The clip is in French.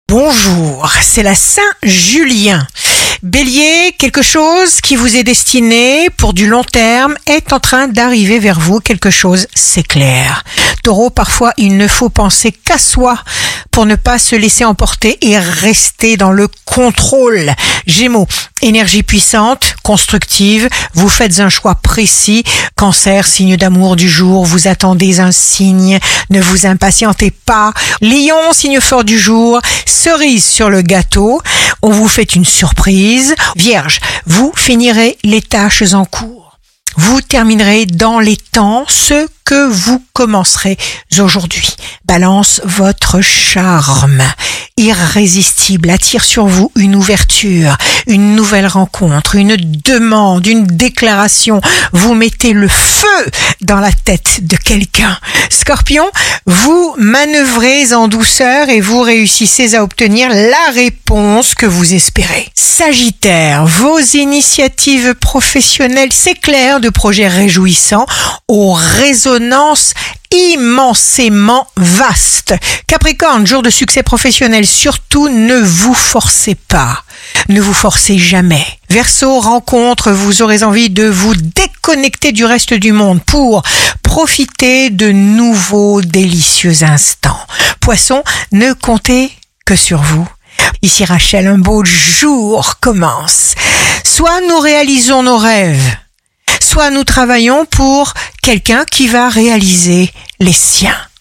Bonjour, c'est la Saint-Julien. Bélier, quelque chose qui vous est destiné pour du long terme est en train d'arriver vers vous. Quelque chose, c'est clair. Taureau, parfois il ne faut penser qu'à soi pour ne pas se laisser emporter et rester dans le contrôle. Gémeaux, énergie puissante, constructive, vous faites un choix précis. Cancer, signe d'amour du jour, vous attendez un signe, ne vous impatientez pas. Lion, signe fort du jour, cerise sur le gâteau, on vous fait une surprise. Vierge, vous finirez les tâches en cours. Vous terminerez dans les temps ce que vous commencerez aujourd'hui. Balance, votre charme irrésistible attire sur vous une ouverture, une nouvelle rencontre, une demande, une déclaration. Vous mettez le feu dans la tête de quelqu'un. Scorpion, vous manœuvrez en douceur et vous réussissez à obtenir la réponse que vous espérez. Sagittaire, vos initiatives professionnelles s'éclairent de projets réjouissants aux résonances immensément vaste. Capricorne, jour de succès professionnel, surtout ne vous forcez pas. Ne vous forcez jamais. Verseau, rencontre, vous aurez envie de vous déconnecter du reste du monde pour profiter de nouveaux délicieux instants. Poisson, ne comptez que sur vous. Ici Rachel, un beau jour commence. Soit nous réalisons nos rêves, soit nous travaillons pour quelqu'un qui va réaliser les siens.